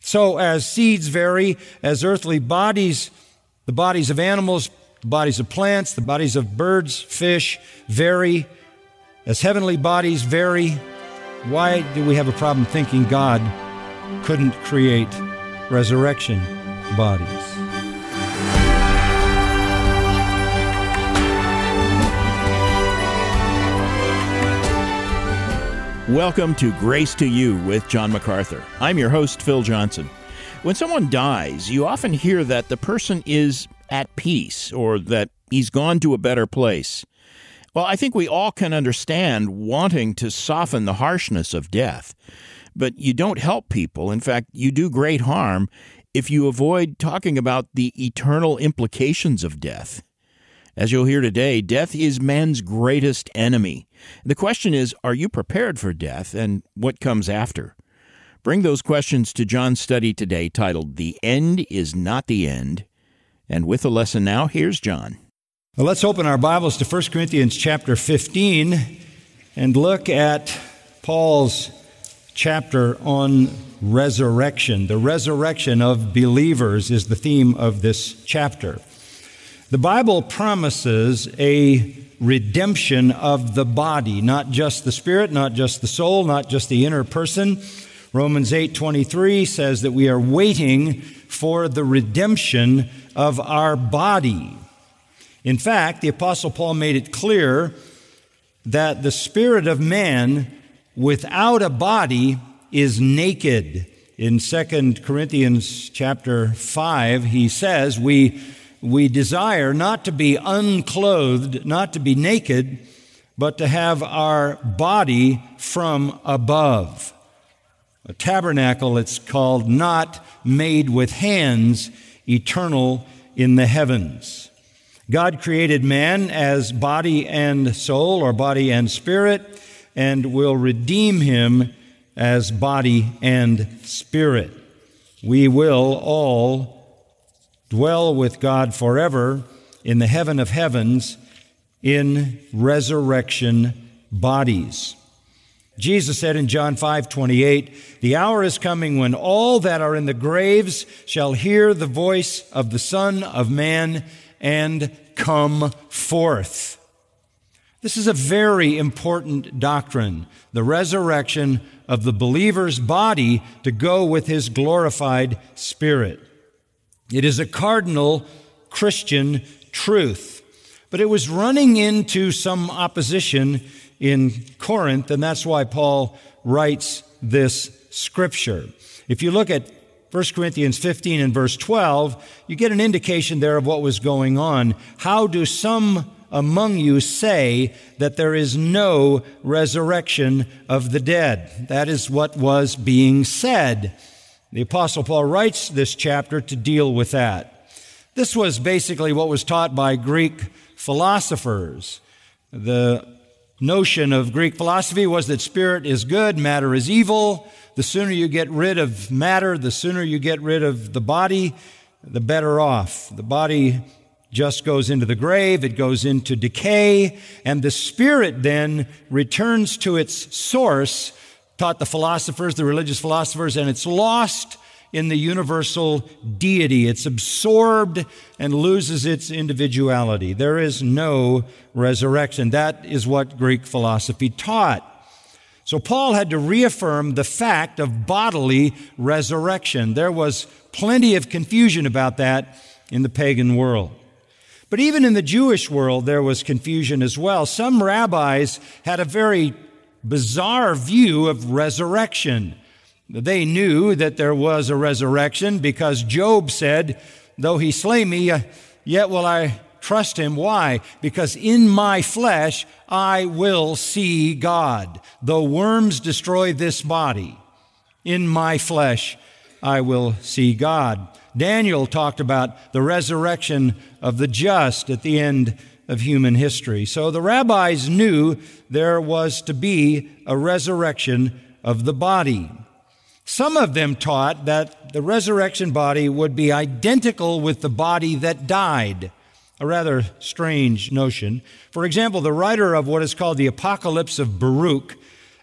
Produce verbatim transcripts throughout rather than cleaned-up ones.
So as seeds vary, as earthly bodies, the bodies of animals, the bodies of plants, the bodies of birds, fish vary, as heavenly bodies vary, why do we have a problem thinking God couldn't create resurrection bodies? Welcome to Grace to You with John MacArthur. I'm your host, Phil Johnson. When someone dies, you often hear that the person is at peace or that he's gone to a better place. Well, I think we all can understand wanting to soften the harshness of death, but you don't help people. In fact, you do great harm if you avoid talking about the eternal implications of death. As you'll hear today, death is man's greatest enemy. The question is, are you prepared for death and what comes after? Bring those questions to John's study today titled, The End is Not the End. And with the lesson now, here's John. Well, let's open our Bibles to First Corinthians chapter fifteen and look at Paul's chapter on resurrection. The resurrection of believers is the theme of this chapter. The Bible promises a redemption of the body, not just the spirit, not just the soul, not just the inner person. Romans eight twenty-three says that we are waiting for the redemption of our body. In fact, the Apostle Paul made it clear that the spirit of man without a body is naked. In Second Corinthians chapter five, he says, we We desire not to be unclothed, not to be naked, but to have our body from above. A tabernacle, it's called, not made with hands, eternal in the heavens. God created man as body and soul, or body and spirit, and will redeem him as body and spirit. We will all dwell with God forever in the heaven of heavens in resurrection bodies. Jesus said in John five twenty-eight, "The hour is coming when all that are in the graves shall hear the voice of the Son of Man and come forth." This is a very important doctrine, the resurrection of the believer's body to go with his glorified spirit. It is a cardinal Christian truth, but it was running into some opposition in Corinth, and that's why Paul writes this scripture. If you look at First Corinthians fifteen and verse twelve, you get an indication there of what was going on. How do some among you say that there is no resurrection of the dead? That is what was being said. The Apostle Paul writes this chapter to deal with that. This was basically what was taught by Greek philosophers. The notion of Greek philosophy was that spirit is good, matter is evil. The sooner you get rid of matter, the sooner you get rid of the body, the better off. The body just goes into the grave, it goes into decay, and the spirit then returns to its source, taught the philosophers, the religious philosophers, and it's lost in the universal deity. It's absorbed and loses its individuality. There is no resurrection. That is what Greek philosophy taught. So Paul had to reaffirm the fact of bodily resurrection. There was plenty of confusion about that in the pagan world. But even in the Jewish world, there was confusion as well. Some rabbis had a very bizarre view of resurrection. They knew that there was a resurrection because Job said, "Though he slay me, yet will I trust him." Why? Because in my flesh I will see God. Though worms destroy this body, in my flesh I will see God. Daniel talked about the resurrection of the just at the end of human history. So the rabbis knew there was to be a resurrection of the body. Some of them taught that the resurrection body would be identical with the body that died, a rather strange notion. For example, the writer of what is called the Apocalypse of Baruch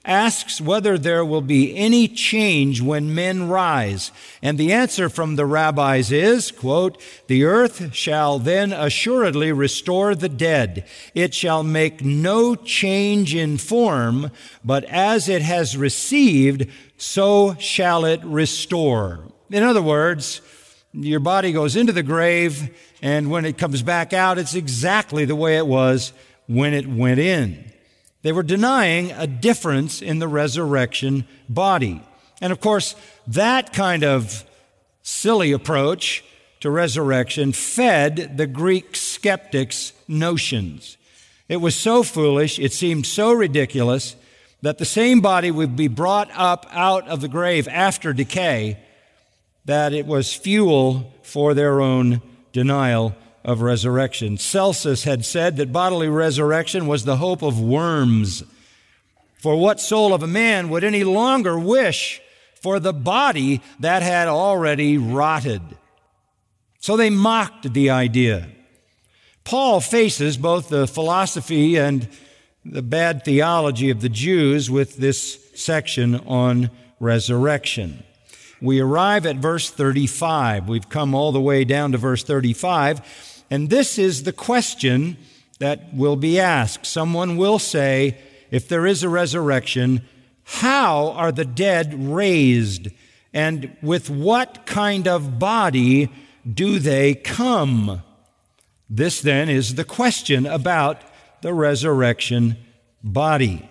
asks whether there will be any change when men rise. And the answer from the rabbis is, quote, "The earth shall then assuredly restore the dead. It shall make no change in form, but as it has received, so shall it restore." In other words, your body goes into the grave, and when it comes back out, it's exactly the way it was when it went in. They were denying a difference in the resurrection body. And of course, that kind of silly approach to resurrection fed the Greek skeptics' notions. It was so foolish, it seemed so ridiculous, that the same body would be brought up out of the grave after decay, that it was fuel for their own denial of resurrection. Celsus had said that bodily resurrection was the hope of worms. For what soul of a man would any longer wish for the body that had already rotted? So they mocked the idea. Paul faces both the philosophy and the bad theology of the Jews with this section on resurrection. We arrive at verse thirty-five. We've come all the way down to verse thirty-five. And this is the question that will be asked. Someone will say, if there is a resurrection, how are the dead raised? And with what kind of body do they come? This then is the question about the resurrection body.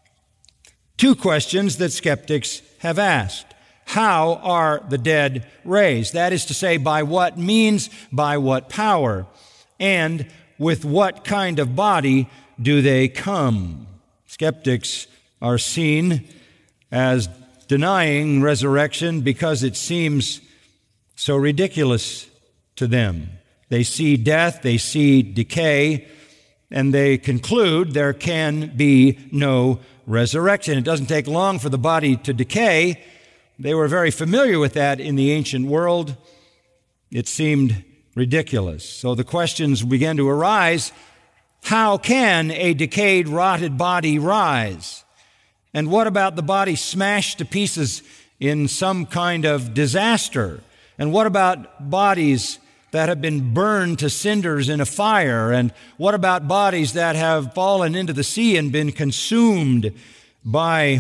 Two questions that skeptics have asked. How are the dead raised? That is to say, by what means, by what power, and with what kind of body do they come? Skeptics are seen as denying resurrection because it seems so ridiculous to them. They see death, they see decay, and they conclude there can be no resurrection. It doesn't take long for the body to decay. They were very familiar with that in the ancient world. It seemed ridiculous. So the questions began to arise. How can a decayed, rotted body rise? And what about the body smashed to pieces in some kind of disaster? And what about bodies that have been burned to cinders in a fire? And what about bodies that have fallen into the sea and been consumed by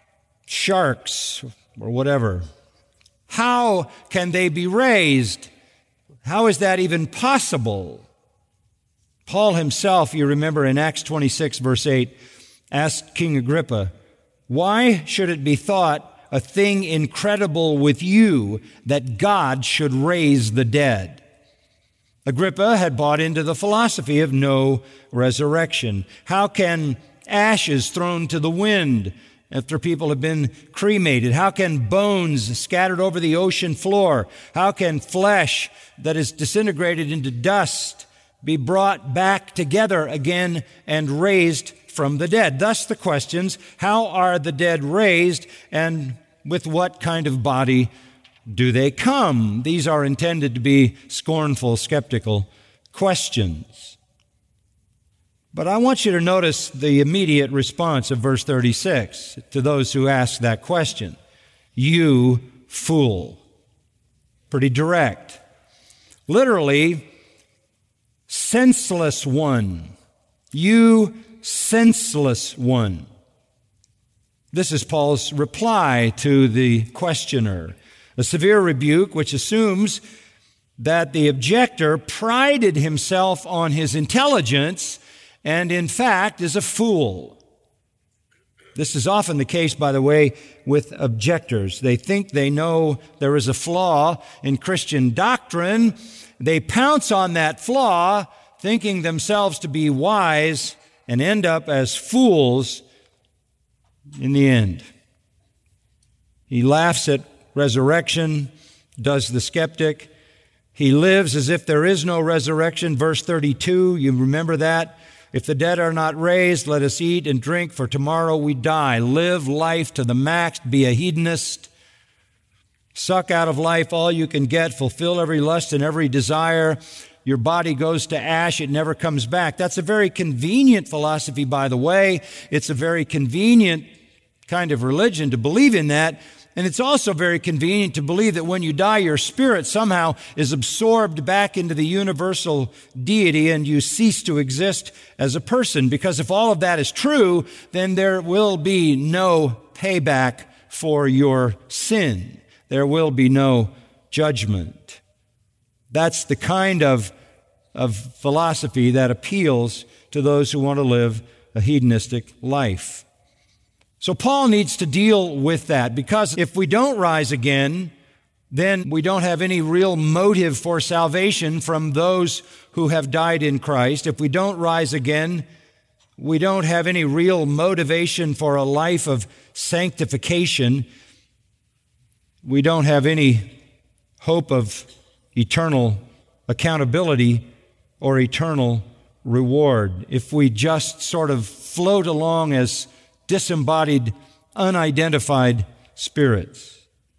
sharks or whatever? How can they be raised? How is that even possible? Paul himself, you remember in Acts twenty-six, verse eight, asked King Agrippa, "Why should it be thought a thing incredible with you that God should raise the dead?" Agrippa had bought into the philosophy of no resurrection. How can ashes thrown to the wind after people have been cremated? How can bones scattered over the ocean floor? How can flesh that is disintegrated into dust be brought back together again and raised from the dead? Thus the questions, how are the dead raised, and with what kind of body do they come? These are intended to be scornful, skeptical questions. But I want you to notice the immediate response of verse thirty-six to those who ask that question. You fool. Pretty direct. Literally, senseless one. You senseless one. This is Paul's reply to the questioner. A severe rebuke which assumes that the objector prided himself on his intelligence and in fact is a fool. This is often the case, by the way, with objectors. They think they know there is a flaw in Christian doctrine. They pounce on that flaw, thinking themselves to be wise, and end up as fools in the end. He laughs at resurrection, does the skeptic. He lives as if there is no resurrection. Verse thirty-two, you remember that? If the dead are not raised, let us eat and drink, for tomorrow we die. Live life to the max, be a hedonist. Suck out of life all you can get, fulfill every lust and every desire. Your body goes to ash, it never comes back. That's a very convenient philosophy, by the way. It's a very convenient kind of religion to believe in that. And it's also very convenient to believe that when you die, your spirit somehow is absorbed back into the universal deity and you cease to exist as a person. Because if all of that is true, then there will be no payback for your sin. There will be no judgment. That's the kind of, of philosophy that appeals to those who want to live a hedonistic life. So Paul needs to deal with that, because if we don't rise again, then we don't have any real motive for salvation from those who have died in Christ. If we don't rise again, we don't have any real motivation for a life of sanctification. We don't have any hope of eternal accountability or eternal reward. If we just sort of float along as disembodied, unidentified spirits.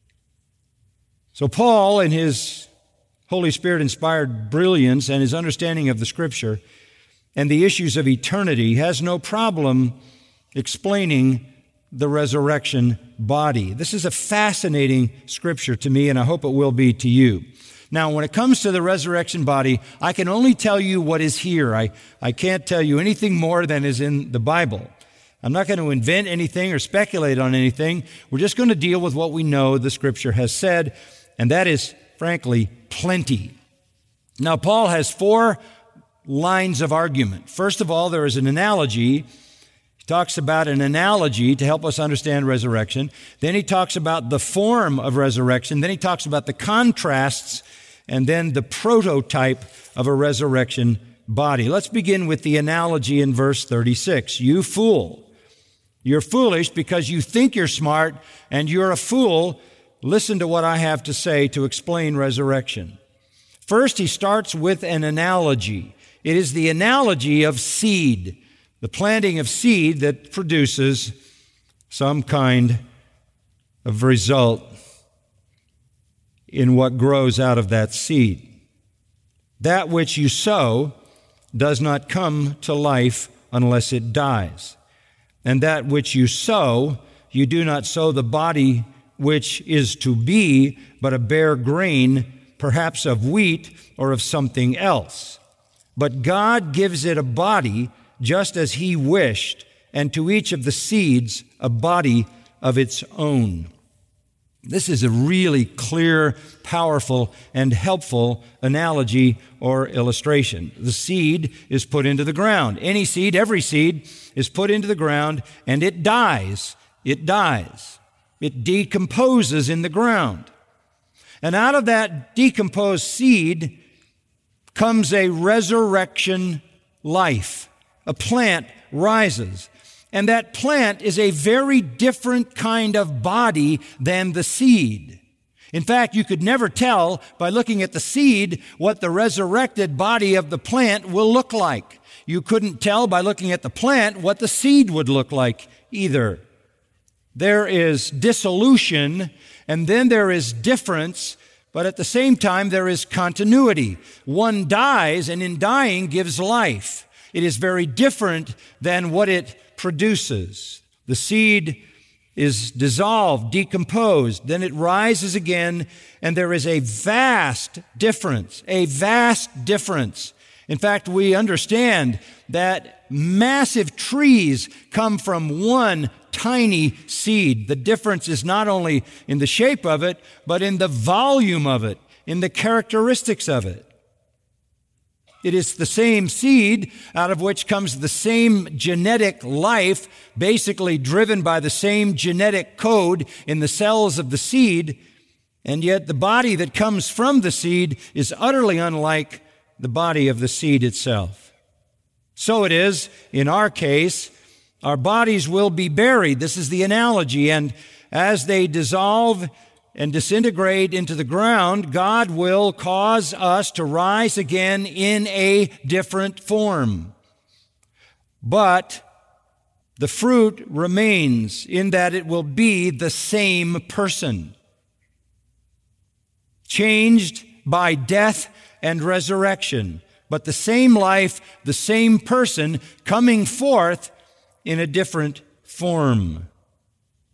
So Paul, in his Holy Spirit-inspired brilliance and his understanding of the Scripture and the issues of eternity, has no problem explaining the resurrection body. This is a fascinating Scripture to me, and I hope it will be to you. Now, when it comes to the resurrection body, I can only tell you what is here. I, I can't tell you anything more than is in the Bible. I'm not going to invent anything or speculate on anything. We're just going to deal with what we know the Scripture has said, and that is, frankly, plenty. Now, Paul has four lines of argument. First of all, there is an analogy. He talks about an analogy to help us understand resurrection. Then he talks about the form of resurrection. Then he talks about the contrasts, and then the prototype of a resurrection body. Let's begin with the analogy in verse thirty-six. You fool. You're foolish because you think you're smart, and you're a fool. Listen to what I have to say to explain resurrection. First, he starts with an analogy. It is the analogy of seed, the planting of seed that produces some kind of result in what grows out of that seed. That which you sow does not come to life unless it dies. And that which you sow, you do not sow the body which is to be, but a bare grain, perhaps of wheat or of something else. But God gives it a body just as He wished, and to each of the seeds a body of its own. This is a really clear, powerful, and helpful analogy or illustration. The seed is put into the ground. Any seed, every seed, is put into the ground, and it dies. It dies. It decomposes in the ground. And out of that decomposed seed comes a resurrection life. A plant rises. And that plant is a very different kind of body than the seed. In fact, you could never tell by looking at the seed what the resurrected body of the plant will look like. You couldn't tell by looking at the plant what the seed would look like either. There is dissolution, and then there is difference, but at the same time there is continuity. One dies, and in dying gives life. It is very different than what it produces. The seed is dissolved, decomposed, then it rises again, and there is a vast difference, a vast difference. In fact, we understand that massive trees come from one tiny seed. The difference is not only in the shape of it, but in the volume of it, in the characteristics of it. It is the same seed out of which comes the same genetic life, basically driven by the same genetic code in the cells of the seed, and yet the body that comes from the seed is utterly unlike the body of the seed itself. So it is, in our case, our bodies will be buried. This is the analogy, and as they dissolve and disintegrate into the ground, God will cause us to rise again in a different form. But the fruit remains in that it will be the same person, changed by death and resurrection, but the same life, the same person coming forth in a different form.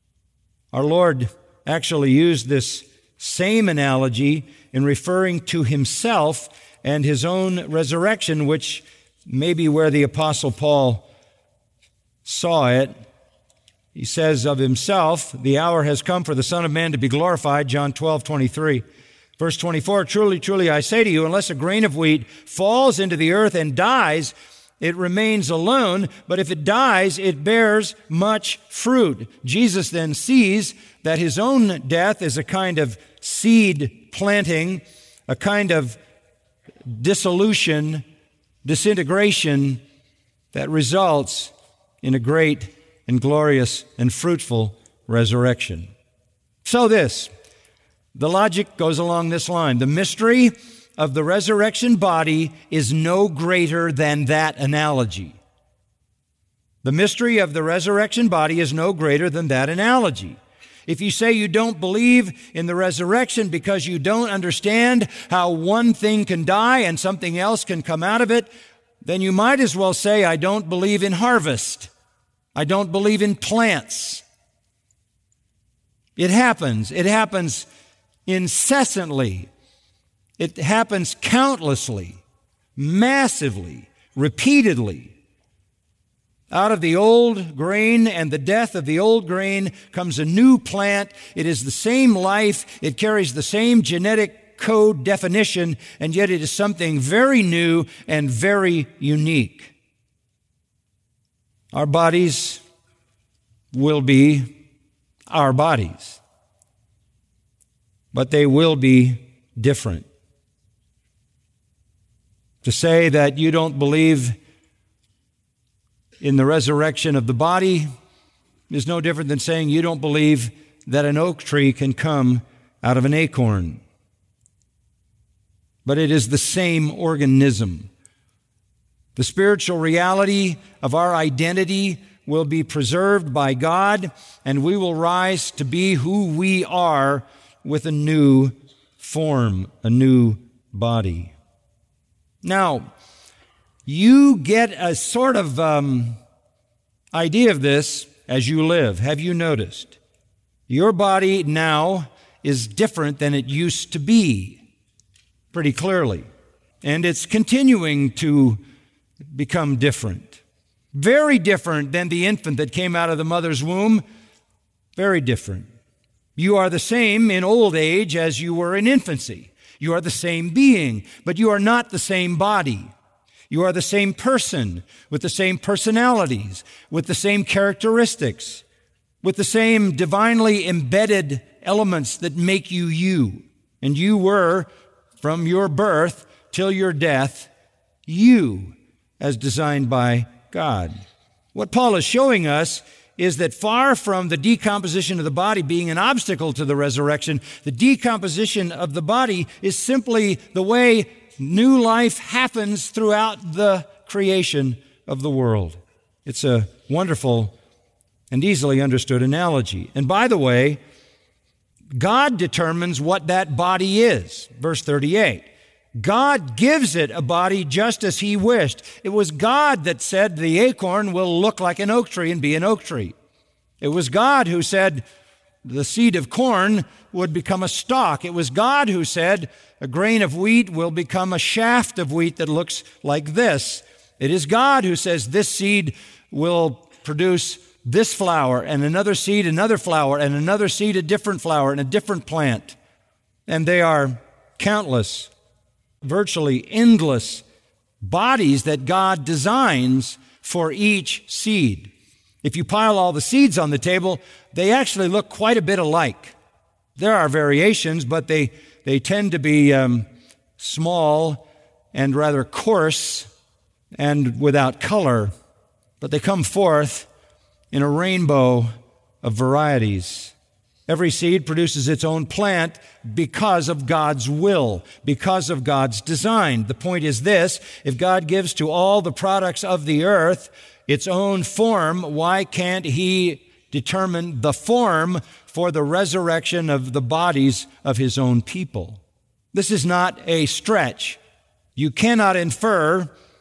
Our Lord actually used this same analogy in referring to himself and his own resurrection, which may be where the Apostle Paul saw it. He says of himself, the hour has come for the Son of Man to be glorified, John twelve twenty-three. Verse twenty-four, truly, truly, I say to you, unless a grain of wheat falls into the earth and dies, it remains alone, but if it dies, it bears much fruit. Jesus then sees that his own death is a kind of seed planting, a kind of dissolution, disintegration that results in a great and glorious and fruitful resurrection. So this, the logic goes along this line. The mystery of the resurrection body is no greater than that analogy. The mystery of the resurrection body is no greater than that analogy. If you say you don't believe in the resurrection because you don't understand how one thing can die and something else can come out of it, then you might as well say, I don't believe in harvest. I don't believe in plants. It happens. It happens incessantly. It happens countlessly, massively, repeatedly. Out of the old grain and the death of the old grain comes a new plant. It is the same life. It carries the same genetic code definition, and yet it is something very new and very unique. Our bodies will be our bodies, but they will be different. To say that you don't believe in the resurrection of the body is no different than saying you don't believe that an oak tree can come out of an acorn. But it is the same organism. The spiritual reality of our identity will be preserved by God, and we will rise to be who we are with a new form, a new body. Now, you get a sort of um, idea of this as you live. Have you noticed? Your body now is different than it used to be, pretty clearly. And it's continuing to become different. Very different than the infant that came out of the mother's womb. Very different. You are the same in old age as you were in infancy. You are the same being, but you are not the same body. You are the same person with the same personalities, with the same characteristics, with the same divinely embedded elements that make you you. And you were, from your birth till your death, you, as designed by God. What Paul is showing us is that far from the decomposition of the body being an obstacle to the resurrection, the decomposition of the body is simply the way new life happens throughout the creation of the world. It's a wonderful and easily understood analogy. And by the way, God determines what that body is. Verse thirty-eight. God gives it a body just as He wished. It was God that said the acorn will look like an oak tree and be an oak tree. It was God who said the seed of corn would become a stalk. It was God who said a grain of wheat will become a shaft of wheat that looks like this. It is God who says this seed will produce this flower, and another seed, another flower, and another seed, a different flower, and a different plant. And they are countless, virtually endless bodies that God designs for each seed. If you pile all the seeds on the table, they actually look quite a bit alike. There are variations, but they, they tend to be um, small and rather coarse and without color. But they come forth in a rainbow of varieties. Every seed produces its own plant because of God's will, because of God's design. The point is this: if God gives to all the products of the earth its own form, why can't He determine the form for the resurrection of the bodies of His own people? This is not a stretch. You cannot infer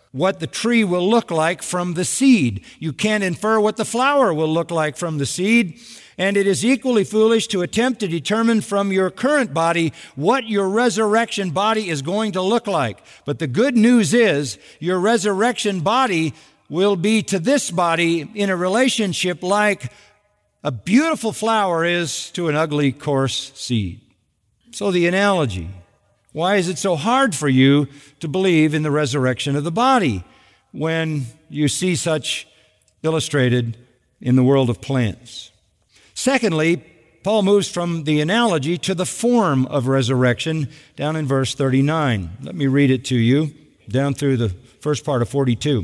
what the tree will look like from the seed. You can't infer what the flower will look like from the seed. And it is equally foolish to attempt to determine from your current body what your resurrection body is going to look like. But the good news is your resurrection body will be to this body in a relationship like a beautiful flower is to an ugly, coarse seed. So the analogy, why is it so hard for you to believe in the resurrection of the body when you see such illustrated in the world of plants? Secondly, Paul moves from the analogy to the form of resurrection down in verse thirty-nine. Let me read it to you down through the first part of forty-two.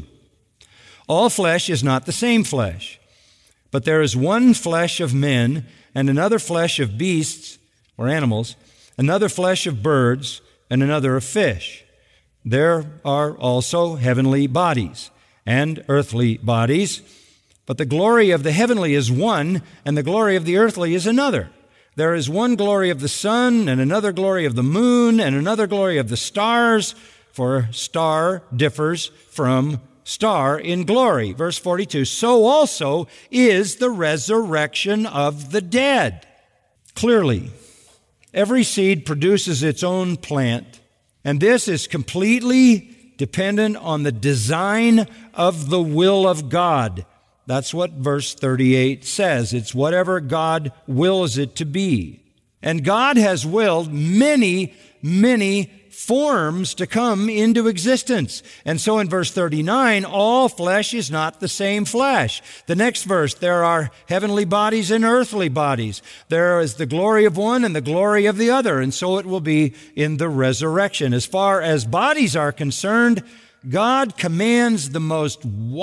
All flesh is not the same flesh, but there is one flesh of men and another flesh of beasts or animals, another flesh of birds and another of fish. There are also heavenly bodies and earthly bodies, but the glory of the heavenly is one, and the glory of the earthly is another. There is one glory of the sun, and another glory of the moon, and another glory of the stars, for star differs from star in glory. Verse forty-two, so also is the resurrection of the dead. Clearly, every seed produces its own plant, and this is completely dependent on the design of the will of God. That's what verse thirty-eight says. It's whatever God wills it to be. And God has willed many, many forms to come into existence. And so in verse thirty-nine, all flesh is not the same flesh. The next verse, there are heavenly bodies and earthly bodies. There is the glory of one and the glory of the other. And so it will be in the resurrection. As far as bodies are concerned, God commands the most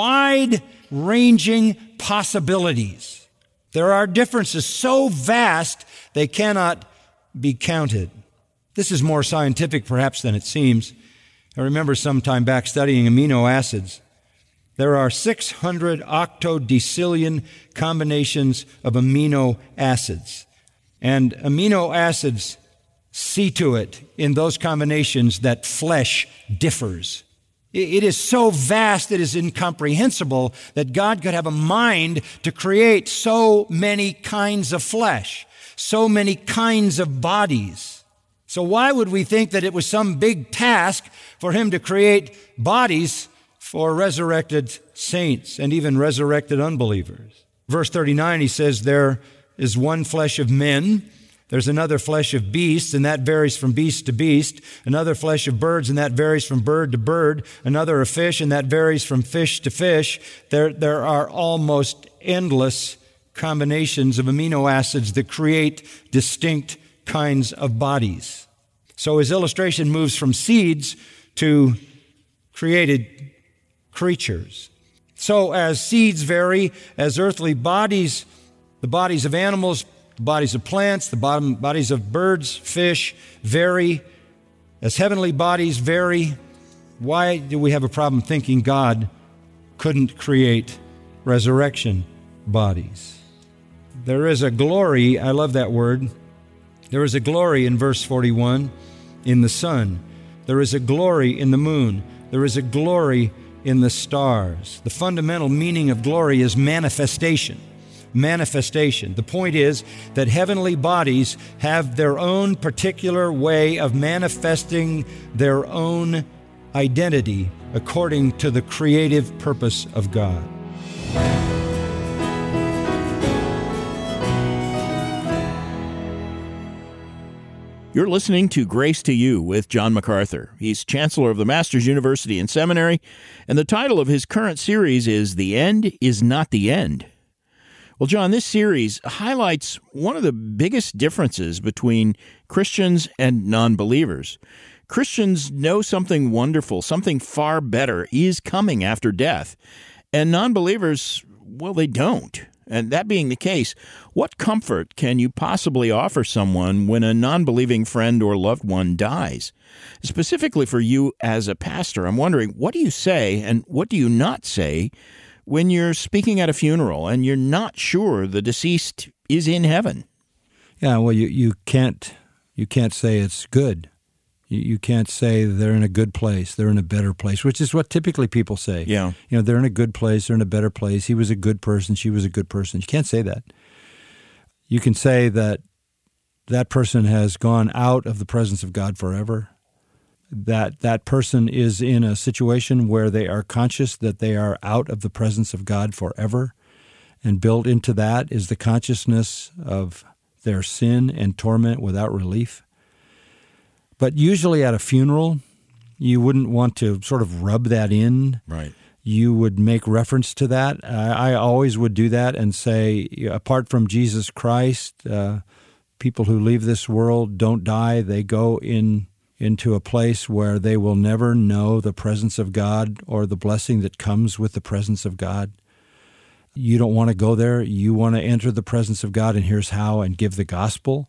wide-ranging possibilities. There are differences so vast they cannot be counted. This is more scientific perhaps than it seems. I remember some time back studying amino acids. There are six hundred octodecillion combinations of amino acids. And amino acids see to it in those combinations that flesh differs. It is so vast, it is incomprehensible that God could have a mind to create so many kinds of flesh, so many kinds of bodies. So why would we think that it was some big task for him to create bodies for resurrected saints and even resurrected unbelievers? Verse thirty-nine, he says, there is one flesh of men, there's another flesh of beasts, and that varies from beast to beast, another flesh of birds, and that varies from bird to bird, another of fish, and that varies from fish to fish. There, there are almost endless combinations of amino acids that create distinct kinds of bodies. So his illustration moves from seeds to created creatures. So as seeds vary, as earthly bodies, the bodies of animals, the bodies of plants, the bodies of birds, fish vary, as heavenly bodies vary, why do we have a problem thinking God couldn't create resurrection bodies? There is a glory, I love that word, there is a glory in verse forty-one in the sun. There is a glory in the moon. There is a glory in the stars. The fundamental meaning of glory is manifestation. Manifestation. The point is that heavenly bodies have their own particular way of manifesting their own identity according to the creative purpose of God. You're listening to Grace to You with John MacArthur. He's Chancellor of the Masters University and Seminary, and the title of his current series is The End is Not the End. Well, John, this series highlights one of the biggest differences between Christians and non-believers. Christians know something wonderful, something far better is coming after death, and non-believers, well, they don't. And that being the case, what comfort can you possibly offer someone when a non-believing friend or loved one dies? Specifically for you as a pastor, I'm wondering, what do you say and what do you not say when you're speaking at a funeral and you're not sure the deceased is in heaven? Yeah, well, you, you can't you can't say it's good. You, you can't say they're in a good place, they're in a better place, which is what typically people say. Yeah. You know, they're in a good place, they're in a better place. He was a good person, she was a good person. You can't say that. You can say that that person has gone out of the presence of God forever, that that person is in a situation where they are conscious that they are out of the presence of God forever, and built into that is the consciousness of their sin and torment without relief. But usually at a funeral, you wouldn't want to sort of rub that in. Right. You would make reference to that. I, I always would do that and say, apart from Jesus Christ, uh, people who leave this world don't die. They go in into a place where they will never know the presence of God or the blessing that comes with the presence of God. You don't want to go there. You want to enter the presence of God, and here's how, and give the gospel.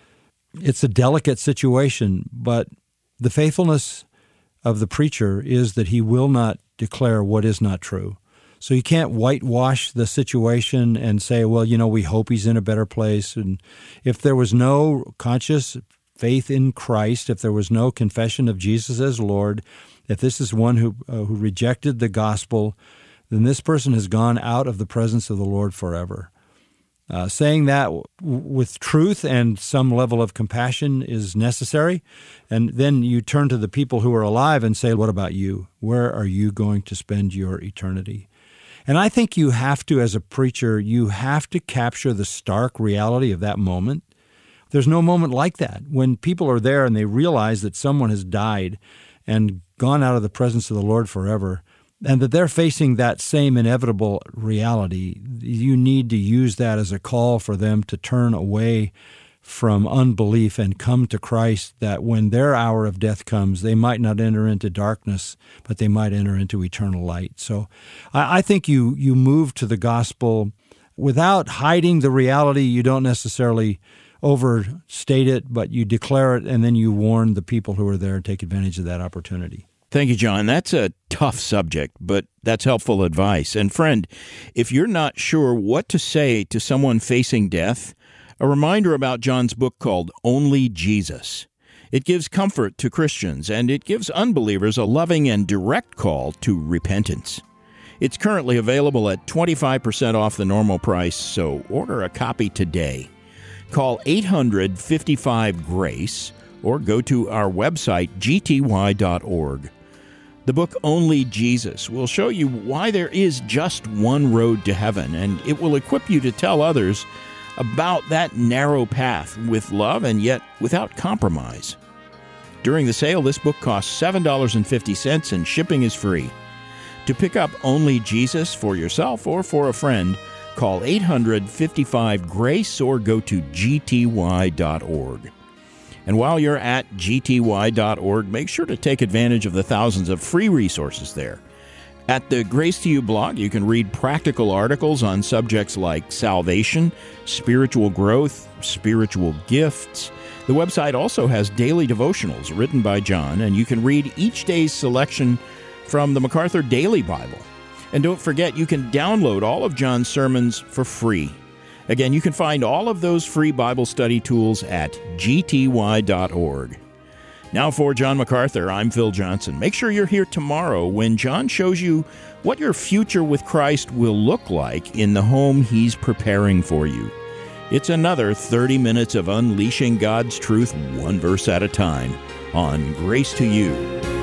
It's a delicate situation, but the faithfulness of the preacher is that he will not declare what is not true. So you can't whitewash the situation and say, well, you know, we hope he's in a better place. And if there was no conscious faith in Christ, if there was no confession of Jesus as Lord, if this is one who uh, who rejected the gospel, then this person has gone out of the presence of the Lord forever. Uh, saying that w- with truth and some level of compassion is necessary. And then you turn to the people who are alive and say, what about you? Where are you going to spend your eternity? And I think you have to, as a preacher, you have to capture the stark reality of that moment. There's no moment like that. When people are there and they realize that someone has died and gone out of the presence of the Lord forever, and that they're facing that same inevitable reality, you need to use that as a call for them to turn away from unbelief and come to Christ, that when their hour of death comes, they might not enter into darkness, but they might enter into eternal light. So I, I think you, you move to the gospel without hiding the reality. You don't necessarily overstate it, but you declare it, and then you warn the people who are there and take advantage of that opportunity. Thank you, John. That's a tough subject, but that's helpful advice. And friend, if you're not sure what to say to someone facing death, a reminder about John's book called Only Jesus. It gives comfort to Christians, and it gives unbelievers a loving and direct call to repentance. It's currently available at twenty-five percent off the normal price, so order a copy today. Call eight hundred, fifty-five, GRACE or go to our website, g t y dot org. The book Only Jesus will show you why there is just one road to heaven, and it will equip you to tell others about that narrow path with love and yet without compromise. During the sale, this book costs seven dollars and fifty cents and shipping is free. To pick up Only Jesus for yourself or for a friend, call eight hundred, fifty-five, GRACE or go to g t y dot org. And while you're at g t y dot org, make sure to take advantage of the thousands of free resources there. At the Grace to You blog, you can read practical articles on subjects like salvation, spiritual growth, spiritual gifts. The website also has daily devotionals written by John, and you can read each day's selection from the MacArthur Daily Bible. And don't forget, you can download all of John's sermons for free. Again, you can find all of those free Bible study tools at g t y dot org. Now for John MacArthur, I'm Phil Johnson. Make sure you're here tomorrow when John shows you what your future with Christ will look like in the home he's preparing for you. It's another thirty minutes of unleashing God's truth one verse at a time on Grace to You.